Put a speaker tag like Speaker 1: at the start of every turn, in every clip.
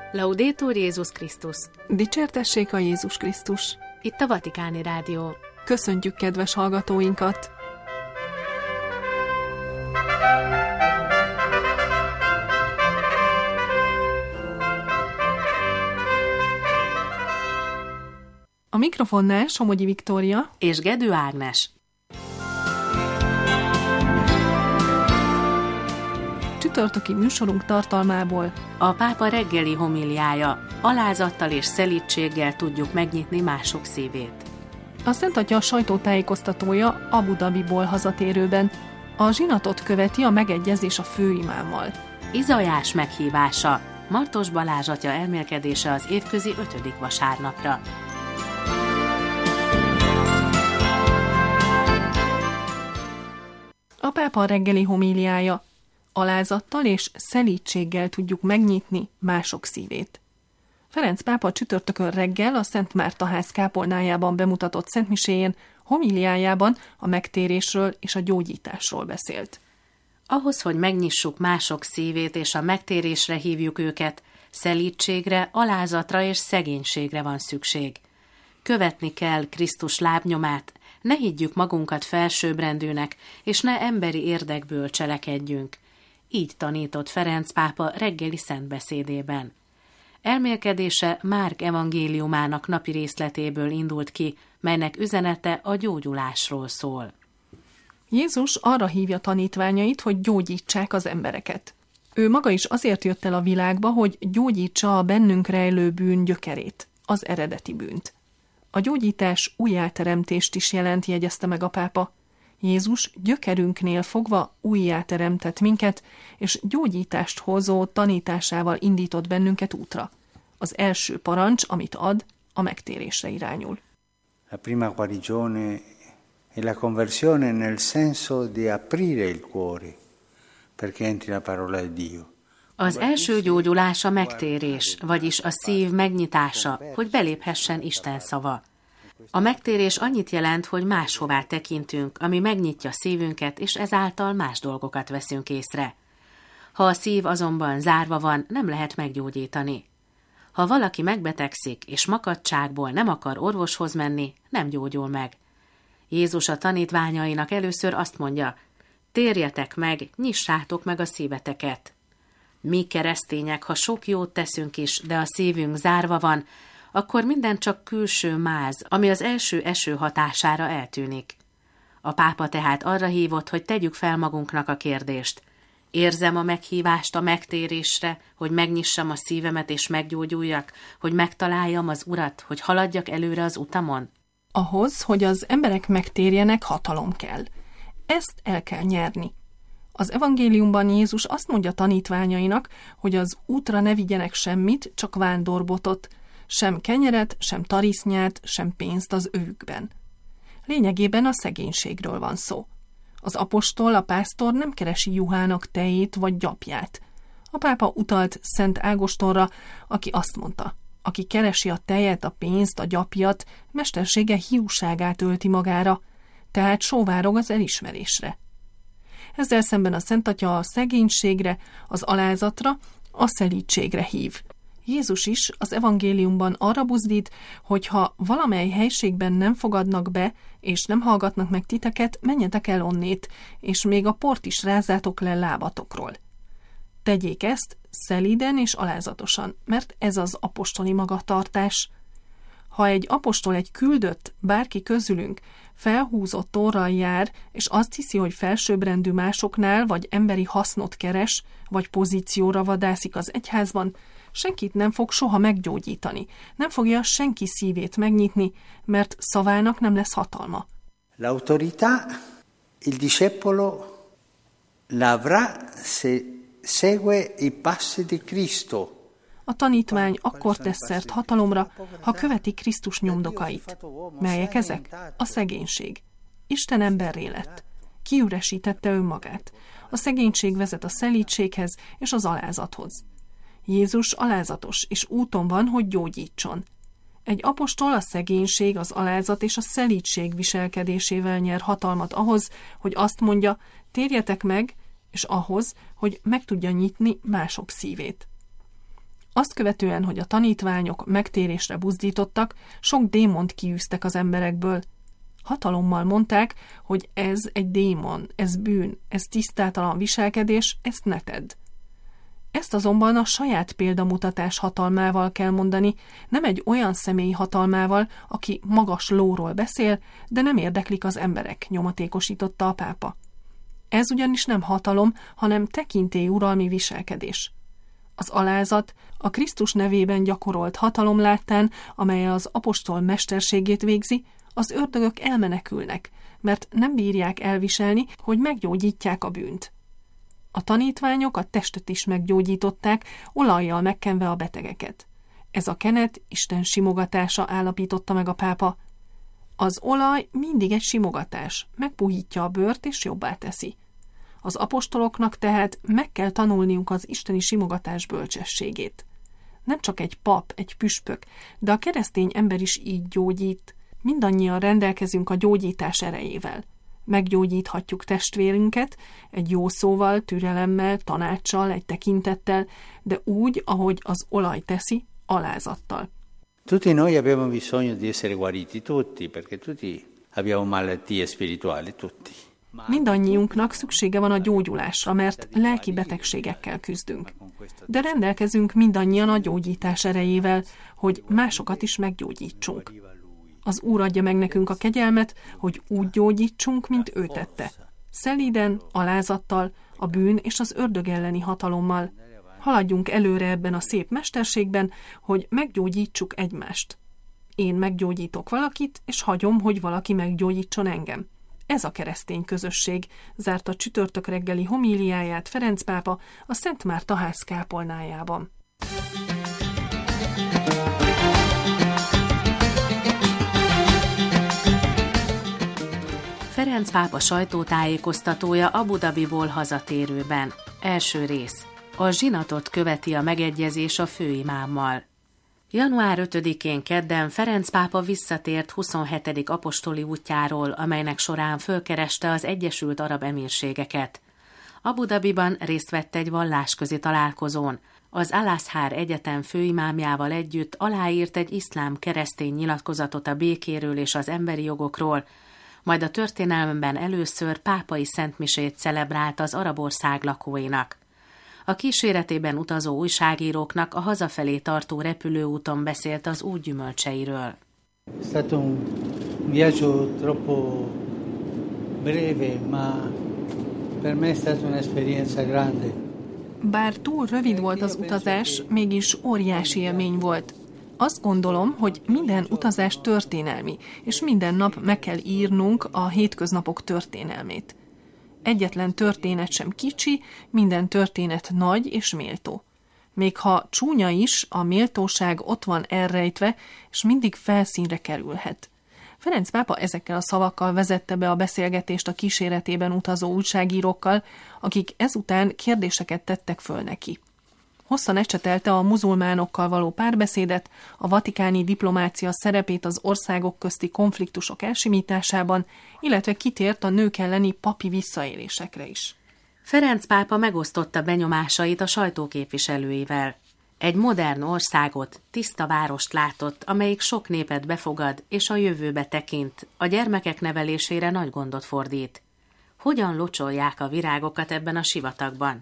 Speaker 1: Laudetur Jézus Krisztus!
Speaker 2: Dicsértessék a Jézus Krisztus!
Speaker 1: Itt a Vatikáni Rádió.
Speaker 2: Köszöntjük kedves hallgatóinkat! A mikrofonnál Somogyi Viktória
Speaker 1: és Gedő Ágnes.
Speaker 2: Csütörtöki műsorunk tartalmából
Speaker 1: A pápa reggeli homiliája. Alázattal és szelídséggel tudjuk megnyitni mások szívét.
Speaker 2: A Szent Atya sajtótájékoztatója Abu Dhabiból hazatérőben. A zsinatot követi a megegyezés a főimámmal.
Speaker 1: Izajás meghívása. Martos Balázs atya elmélkedése az évközi 5. vasárnapra.
Speaker 2: A pápa reggeli homiliája. Alázattal és szelídséggel tudjuk megnyitni mások szívét. Ferenc pápa csütörtökön reggel a Szent Márta ház kápolnájában bemutatott szentmiséjén homiliájában a megtérésről és a gyógyításról beszélt.
Speaker 1: Ahhoz, hogy megnyissuk mások szívét és a megtérésre hívjuk őket, szelídségre, alázatra és szegénységre van szükség. Követni kell Krisztus lábnyomát, ne higgyük magunkat felsőbbrendűnek, és ne emberi érdekből cselekedjünk. Így tanított Ferenc pápa reggeli szentbeszédében. Elmélkedése Márk evangéliumának napi részletéből indult ki, melynek üzenete a gyógyulásról szól.
Speaker 2: Jézus arra hívja tanítványait, hogy gyógyítsák az embereket. Ő maga is azért jött el a világba, hogy gyógyítsa a bennünk rejlő bűn gyökerét, az eredeti bűnt. A gyógyítás újjáteremtést is jelent, jegyezte meg a pápa. Jézus gyökerünknél fogva újjáteremtett minket, és gyógyítást hozó tanításával indított bennünket útra. Az első parancs, amit ad, a megtérésre irányul.
Speaker 3: La prima guarigione è la conversione nel senso di aprire il cuore perché entri la parola di Dio.
Speaker 1: Az első gyógyulás a megtérés, vagyis a szív megnyitása, hogy beléphessen Isten szava. A megtérés annyit jelent, hogy máshová tekintünk, ami megnyitja szívünket, és ezáltal más dolgokat veszünk észre. Ha a szív azonban zárva van, nem lehet meggyógyítani. Ha valaki megbetegszik, és makadtságból nem akar orvoshoz menni, nem gyógyul meg. Jézus a tanítványainak először azt mondja, térjetek meg, nyissátok meg a szíveteket. Mi keresztények, ha sok jót teszünk is, de a szívünk zárva van, akkor minden csak külső máz, ami az első eső hatására eltűnik. A pápa tehát arra hívott, hogy tegyük fel magunknak a kérdést. Érzem a meghívást a megtérésre, hogy megnyissam a szívemet és meggyógyuljak, hogy megtaláljam az Urat, hogy haladjak előre az utamon?
Speaker 2: Ahhoz, hogy az emberek megtérjenek, hatalom kell. Ezt el kell nyerni. Az evangéliumban Jézus azt mondja tanítványainak, hogy az útra ne vigyenek semmit, csak vándorbotot, sem kenyeret, sem tarisznyát, sem pénzt az övükben. Lényegében a szegénységről van szó. Az apostol, a pásztor nem keresi juhának tejét vagy gyapját. A pápa utalt Szent Ágostonra, aki azt mondta, aki keresi a tejet, a pénzt, a gyapjat, mestersége hiúságát ölti magára, tehát sóvárog az elismerésre. Ezzel szemben a Szent Atya a szegénységre, az alázatra, a szelídségre hív. Jézus is az evangéliumban arra buzdít, hogy ha valamely helységben nem fogadnak be, és nem hallgatnak meg titeket, menjetek el onnét, és még a port is rázzátok le lábatokról. Tegyék ezt szelíden és alázatosan, mert ez az apostoli magatartás. Ha egy apostol, egy küldött, bárki közülünk felhúzott orral jár, és azt hiszi, hogy felsőbbrendű másoknál, vagy emberi hasznot keres, vagy pozícióra vadászik az egyházban, senkit nem fog soha meggyógyítani, nem fogja senki szívét megnyitni, mert szavának nem lesz hatalma.
Speaker 3: L'autorità, il discepolo l'avrà se segue i passi di Cristo.
Speaker 2: A tanítvány akkor tesz szert hatalomra, ha követi Krisztus nyomdokait. Melyek ezek? A szegénység. Isten emberré lett. Kiüresítette önmagát. A szegénység vezet a szelídséghez és az alázathoz. Jézus alázatos, és úton van, hogy gyógyítson. Egy apostol a szegénység, az alázat és a szelídség viselkedésével nyer hatalmat ahhoz, hogy azt mondja, térjetek meg, és ahhoz, hogy meg tudja nyitni mások szívét. Azt követően, hogy a tanítványok megtérésre buzdítottak, sok démont kiűztek az emberekből. Hatalommal mondták, hogy ez egy démon, ez bűn, ez tisztátalan viselkedés, ezt ne tedd. Ezt azonban a saját példamutatás hatalmával kell mondani, nem egy olyan személy hatalmával, aki magas lóról beszél, de nem érdeklik az emberek, nyomatékosította a pápa. Ez ugyanis nem hatalom, hanem tekintélyuralmi viselkedés. Az alázat a Krisztus nevében gyakorolt hatalom láttán, amely az apostol mesterségét végzi, az ördögök elmenekülnek, mert nem bírják elviselni, hogy meggyógyítják a bűnt. A tanítványok a testet is meggyógyították, olajjal megkenve a betegeket. Ez a kenet Isten simogatása, állapította meg a pápa. Az olaj mindig egy simogatás, megpuhítja a bőrt és jobbá teszi. Az apostoloknak tehát meg kell tanulniuk az isteni simogatás bölcsességét. Nem csak egy pap, egy püspök, de a keresztény ember is így gyógyít. Mindannyian rendelkezünk a gyógyítás erejével. Meggyógyíthatjuk testvérünket egy jó szóval, türelemmel, tanácssal, egy tekintettel, de úgy, ahogy az olaj teszi, alázattal.
Speaker 3: Tutti noi abbiamo bisogno di essere guariti, tutti, perché tutti abbiamo malattie spirituali, tutti.
Speaker 2: Mindannyiunknak szüksége van a gyógyulásra, mert lelki betegségekkel küzdünk. De rendelkezünk mindannyian a gyógyítás erejével, hogy másokat is meggyógyítsunk. Az Úr adja meg nekünk a kegyelmet, hogy úgy gyógyítsunk, mint ő tette. Szelíden, alázattal, a bűn és az ördög elleni hatalommal. Haladjunk előre ebben a szép mesterségben, hogy meggyógyítsuk egymást. Én meggyógyítok valakit, és hagyom, hogy valaki meggyógyítson engem. Ez a keresztény közösség, zárta csütörtök reggeli homíliáját Ferenc pápa a Szent Márta ház kápolnájában.
Speaker 1: Ferenc pápa sajtótájékoztatója Abu Dhabiból hazatérőben. Első rész. A zsinatot követi a megegyezés a főimámmal. Január 5-én kedden Ferenc pápa visszatért 27. apostoli útjáról, amelynek során fölkereste az Egyesült Arab Emírségeket. Abu Dhabiban részt vett egy vallásközi találkozón. Az Al-Azhar Egyetem főimámjával együtt aláírt egy iszlám-keresztény nyilatkozatot a békéről és az emberi jogokról, majd a történelemben először pápai szentmisét celebrált az arab ország lakóinak. A kíséretében utazó újságíróknak a hazafelé tartó repülőúton beszélt az út gyümölcseiről.
Speaker 3: È stato un viaggio troppo breve, ma per me è stata un'esperienza grande.
Speaker 2: Bár túl rövid volt az utazás, mégis óriási élmény volt. Azt gondolom, hogy minden utazás történelmi, és minden nap meg kell írnunk a hétköznapok történelmét. Egyetlen történet sem kicsi, minden történet nagy és méltó. Még ha csúnya is, a méltóság ott van elrejtve, és mindig felszínre kerülhet. Ferenc pápa ezekkel a szavakkal vezette be a beszélgetést a kíséretében utazó újságírókkal, akik ezután kérdéseket tettek föl neki. Hosszan ecsetelte a muzulmánokkal való párbeszédet, a vatikáni diplomácia szerepét az országok közti konfliktusok elsimításában, illetve kitért a nők elleni papi visszaélésekre is.
Speaker 1: Ferenc pápa megosztotta benyomásait a sajtóképviselőivel. Egy modern országot, tiszta várost látott, amelyik sok népet befogad és a jövőbe tekint, a gyermekek nevelésére nagy gondot fordít. Hogyan locsolják a virágokat ebben a sivatagban?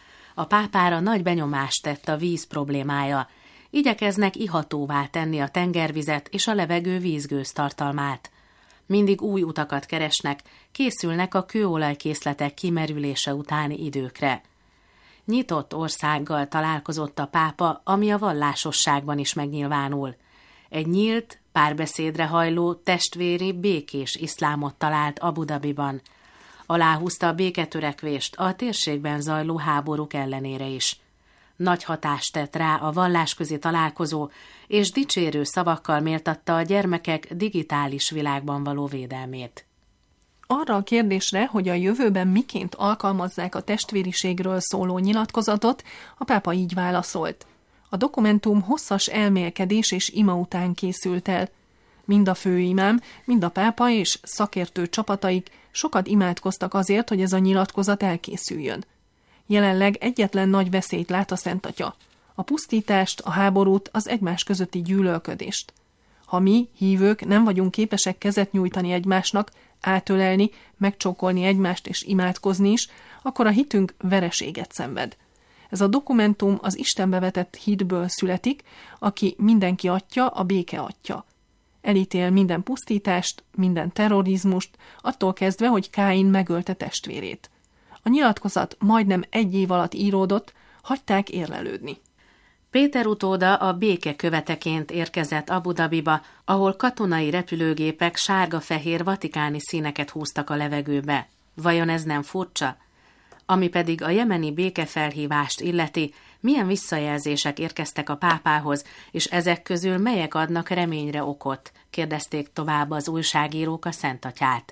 Speaker 1: A pápára nagy benyomást tett a víz problémája. Igyekeznek ihatóvá tenni a tengervizet és a levegő vízgőz tartalmát. Mindig új utakat keresnek, készülnek a kőolajkészletek kimerülése utáni időkre. Nyitott országgal találkozott a pápa, ami a vallásosságban is megnyilvánul. Egy nyílt, párbeszédre hajló, testvéri, békés iszlámot talált Abu Dhabiban. Aláhúzta a béketörekvést a térségben zajló háborúk ellenére is. Nagy hatást tett rá a vallásközi találkozó, és dicsérő szavakkal méltatta a gyermekek digitális világban való védelmét.
Speaker 2: Arra a kérdésre, hogy a jövőben miként alkalmazzák a testvériségről szóló nyilatkozatot, a pápa így válaszolt. A dokumentum hosszas elmélkedés és ima után készült el. Mind a főimám, mind a pápa és szakértő csapataik sokat imádkoztak azért, hogy ez a nyilatkozat elkészüljön. Jelenleg egyetlen nagy veszélyt lát a Szent Atya. a pusztítást, a háborút, az egymás közötti gyűlölködést. Ha mi, hívők, nem vagyunk képesek kezet nyújtani egymásnak, átölelni, megcsókolni egymást és imádkozni is, akkor a hitünk vereséget szenved. Ez a dokumentum az Istenbe vetett hitből születik, aki mindenki atya, a béke atya. Elítél minden pusztítást, minden terrorizmust, attól kezdve, hogy Káin megölte testvérét. A nyilatkozat majdnem 1 év alatt íródott, hagyták érlelődni.
Speaker 1: Péter utóda a béke követeként érkezett Abu Dhabiba, ahol katonai repülőgépek sárga-fehér vatikáni színeket húztak a levegőbe. Vajon ez nem furcsa? Ami pedig a jemeni békefelhívást illeti, milyen visszajelzések érkeztek a pápához, és ezek közül melyek adnak reményre okot? Kérdezték tovább az újságírók a Szentatyát.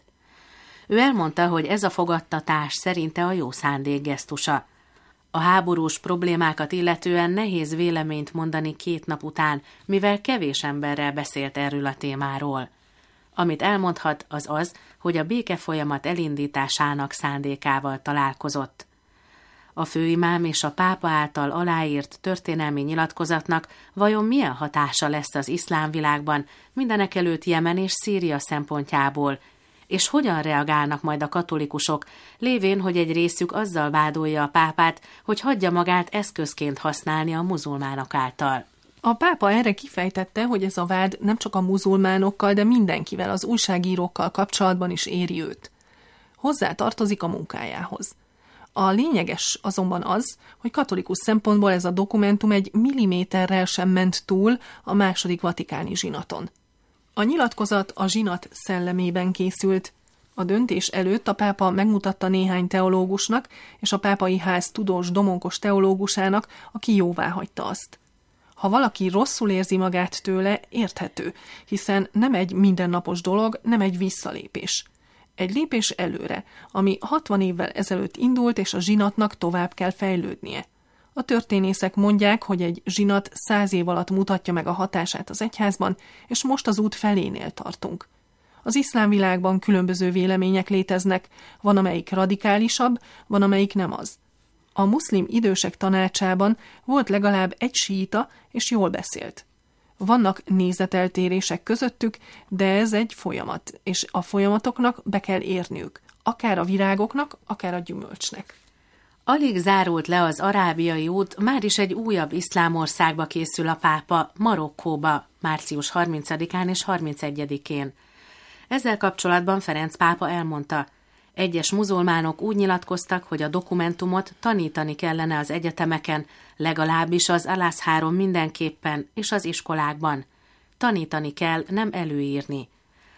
Speaker 1: Ő elmondta, hogy ez a fogadtatás szerinte a jó szándék gesztusa. A háborús problémákat illetően nehéz véleményt mondani 2 nap után, mivel kevés emberrel beszélt erről a témáról. Amit elmondhat, az az, hogy a békefolyamat elindításának szándékával találkozott. A főimám és a pápa által aláírt történelmi nyilatkozatnak vajon milyen hatása lesz az iszlám világban, mindenekelőtt Jemen és Szíria szempontjából, és hogyan reagálnak majd a katolikusok, lévén, hogy egy részük azzal vádolja a pápát, hogy hagyja magát eszközként használni a muzulmánok által.
Speaker 2: A pápa erre kifejtette, hogy ez a vád nem csak a muzulmánokkal, de mindenkivel, az újságírókkal kapcsolatban is éri őt. Hozzá tartozik a munkájához. A lényeges azonban az, hogy katolikus szempontból ez a dokumentum 1 milliméterrel sem ment túl a második vatikáni zsinaton. A nyilatkozat a zsinat szellemében készült. A döntés előtt a pápa megmutatta néhány teológusnak és a pápai ház tudós domonkos teológusának, aki jóváhagyta azt. Ha valaki rosszul érzi magát tőle, érthető, hiszen nem egy mindennapos dolog, nem egy visszalépés. Egy lépés előre, ami 60 évvel ezelőtt indult, és a zsinatnak tovább kell fejlődnie. A történészek mondják, hogy egy zsinat 100 év alatt mutatja meg a hatását az egyházban, és most az út felénél tartunk. Az iszlám világban különböző vélemények léteznek, van amelyik radikálisabb, van amelyik nem az. A muszlim idősek tanácsában volt legalább 1 síita, és jól beszélt. Vannak nézeteltérések közöttük, de ez egy folyamat, és a folyamatoknak be kell érniük, akár a virágoknak, akár a gyümölcsnek.
Speaker 1: Alig zárult le az arábiai út, már is egy újabb iszlám országba készül a pápa, Marokkóba, március 30-án és 31-én. Ezzel kapcsolatban Ferenc pápa elmondta, egyes muzulmánok úgy nyilatkoztak, hogy a dokumentumot tanítani kellene az egyetemeken, legalábbis az Al-Azharon mindenképpen, és az iskolákban. Tanítani kell, nem előírni.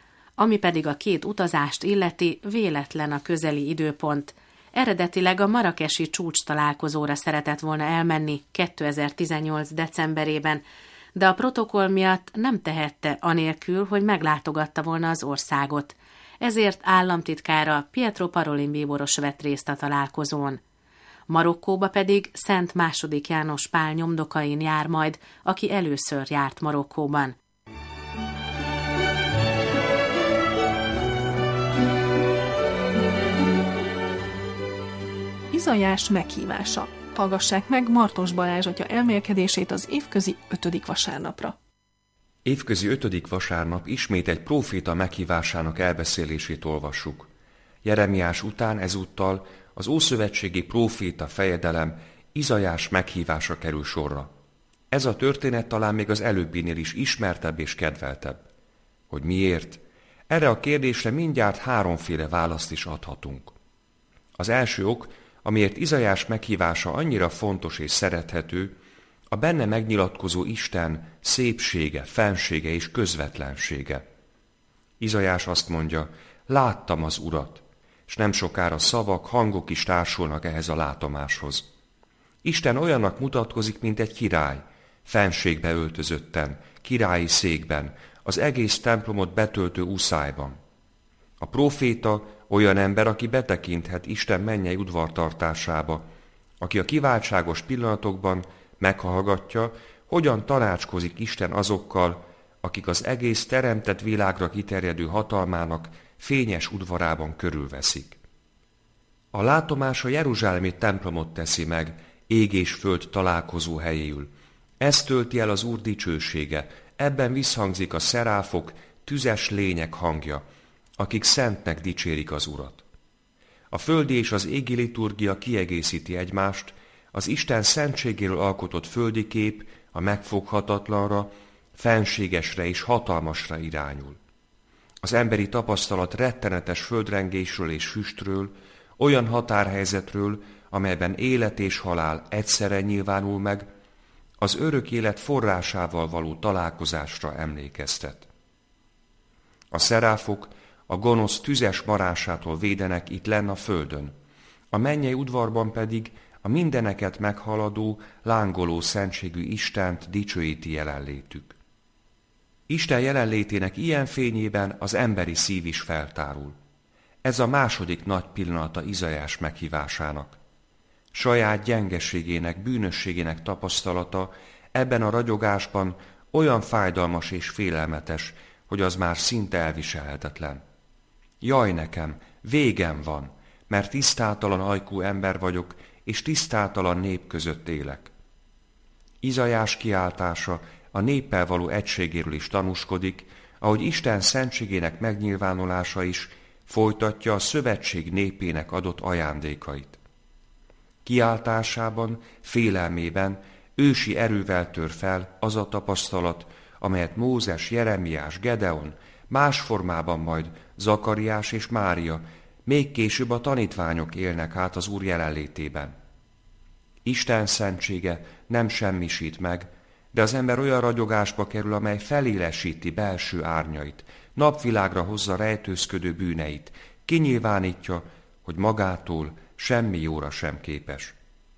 Speaker 1: Ami pedig a 2 utazást illeti, véletlen a közeli időpont. Eredetileg a marrakesi csúcs találkozóra szeretett volna elmenni 2018. decemberében, de a protokoll miatt nem tehette anélkül, hogy meglátogatta volna az országot. Ezért államtitkára Pietro Parolin bíboros vett részt a találkozón. Marokkóba pedig Szent II. János Pál nyomdokain jár majd, aki először járt Marokkóban.
Speaker 2: Izajás meghívása. Hallgassák meg Martos Balázs atya elmélkedését az évközi 5. vasárnapra.
Speaker 4: Évközi 5. vasárnap ismét egy próféta meghívásának elbeszélését olvassuk. Jeremiás után ezúttal az ószövetségi próféta fejedelem Izajás meghívása kerül sorra. Ez a történet talán még az előbbinél is ismertebb és kedveltebb. Hogy miért? Erre a kérdésre mindjárt 3 választ is adhatunk. Az első ok, amiért Izajás meghívása annyira fontos és szerethető, a benne megnyilatkozó Isten szépsége, fensége és közvetlensége. Izajás azt mondja, láttam az Urat, és nem sokára szavak, hangok is társulnak ehhez a látomáshoz. Isten olyannak mutatkozik, mint egy király, fenségbe öltözötten, királyi székben, az egész templomot betöltő úszályban. A próféta olyan ember, aki betekinthet Isten mennyei udvartartásába, aki a kiváltságos pillanatokban meghallgatja, hogyan tanácskozik Isten azokkal, akik az egész teremtett világra kiterjedő hatalmának fényes udvarában körülveszik. A látomás a jeruzsálemi templomot teszi meg, ég és föld találkozó helyéül. Ez tölti el az Úr dicsősége, ebben visszhangzik a szeráfok, tüzes lények hangja, akik szentnek dicsérik az Urat. A földi és az égi liturgia kiegészíti egymást, az Isten szentségéről alkotott földi kép a megfoghatatlanra, fenségesre és hatalmasra irányul. Az emberi tapasztalat rettenetes földrengésről és füstről, olyan határhelyzetről, amelyben élet és halál egyszerre nyilvánul meg, az örök élet forrásával való találkozásra emlékeztet. A szeráfok a gonosz tüzes marásától védenek itt lenn a földön, a mennyei udvarban pedig a mindeneket meghaladó, lángoló szentségű Istent dicsőíti jelenlétük. Isten jelenlétének ilyen fényében az emberi szív is feltárul. Ez a második nagy pillanata Izaiás meghívásának. Saját gyengeségének, bűnösségének tapasztalata ebben a ragyogásban olyan fájdalmas és félelmetes, hogy az már szinte elviselhetetlen. Jaj nekem, végem van, mert tisztátalan ajkú ember vagyok, és tisztátalan nép között élek. Izaiás kiáltása a néppel való egységéről is tanúskodik, ahogy Isten szentségének megnyilvánulása is folytatja a szövetség népének adott ajándékait. Kiáltásában, félelmében ősi erővel tör fel az a tapasztalat, amelyet Mózes, Jeremiás, Gedeon, más formában majd Zakariás és Mária, még később a tanítványok élnek át az Úr jelenlétében. Isten szentsége nem semmisít meg, de az ember olyan ragyogásba kerül, amely felélesíti belső árnyait, napvilágra hozza rejtőzködő bűneit, kinyilvánítja, hogy magától semmi jóra sem képes.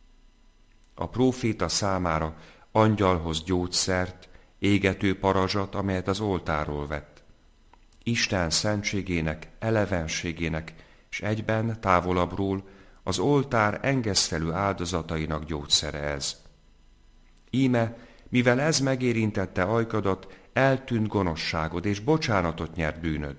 Speaker 4: A próféta számára angyalhoz gyógyszert, égető parazsat, amelyet az oltárról vett. Isten szentségének, elevenségének, és egyben távolabbról az oltár engesztelő áldozatainak gyógyszere ez. Íme, mivel ez megérintette ajkadat, eltűnt gonoszságod, és bocsánatot nyert bűnöd.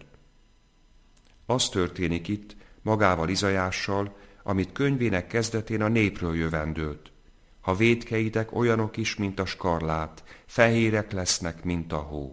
Speaker 4: Az történik itt magával Izaiással, amit könyvének kezdetén a népről jövendőlt. Ha vétkeitek olyanok is, mint a skarlát, fehérek lesznek, mint a hó.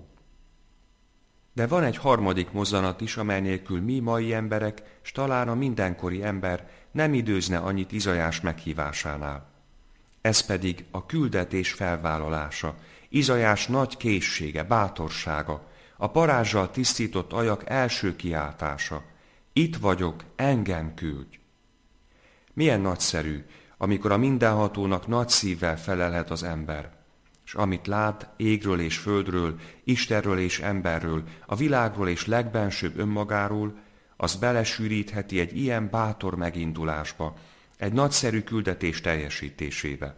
Speaker 4: De van egy harmadik mozzanat is, amely nélkül mi mai emberek, s talán a mindenkori ember nem időzne annyit Izaiás meghívásánál. Ez pedig a küldetés felvállalása, Izaiás nagy készsége, bátorsága, a parázsal tisztított ajak első kiáltása. Itt vagyok, engem küldj! Milyen nagyszerű, amikor a mindenhatónak nagy szívvel felelhet az ember, és amit lát égről és földről, Istenről és emberről, a világról és legbensőbb önmagáról, az belesűrítheti egy ilyen bátor megindulásba, egy nagyszerű küldetés teljesítésébe.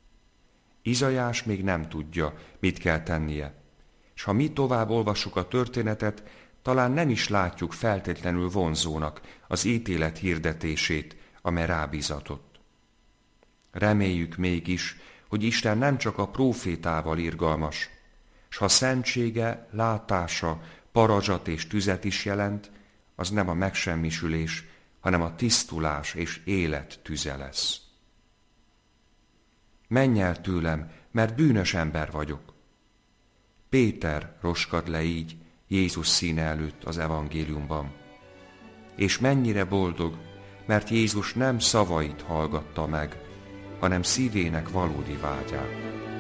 Speaker 4: Izaiás még nem tudja, mit kell tennie, és ha mi tovább olvassuk a történetet, talán nem is látjuk feltétlenül vonzónak az ítélet hirdetését, amely rábízatott. Reméljük mégis, hogy Isten nem csak a prófétával irgalmas, s ha szentsége, látása, parazsat és tüzet is jelent, az nem a megsemmisülés, hanem a tisztulás és élet tüze lesz. Menj el tőlem, mert bűnös ember vagyok. Péter roskad le így Jézus színe előtt az evangéliumban. És mennyire boldog, mert Jézus nem szavait hallgatta meg, hanem szívének valódi vágyát.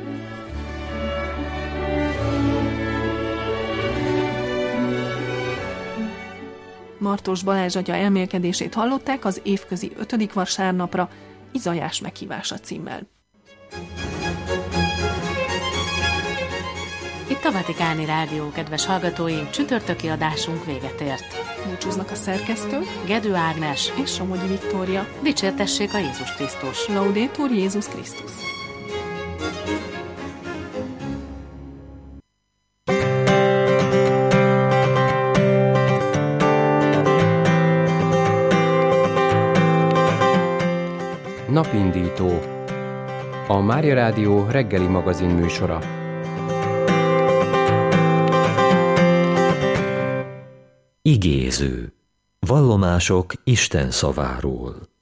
Speaker 2: Martos Balázs atya elmélkedését hallották az évközi 5. vasárnapra, Izaiás meghívása címmel.
Speaker 1: Itt a Vatikáni Rádió, kedves hallgatóink, csütörtöki adásunk véget ért.
Speaker 2: Búcsúznak a szerkesztő,
Speaker 1: Gedő Ágnes
Speaker 2: és Somogyi Viktória.
Speaker 1: Dicsértessék a Jézus Krisztus!
Speaker 2: Laudetur Jézus Krisztus!
Speaker 5: Napindító. A Mária Rádió reggeli magazin műsora.
Speaker 6: Igéző. Vallomások Isten szaváról.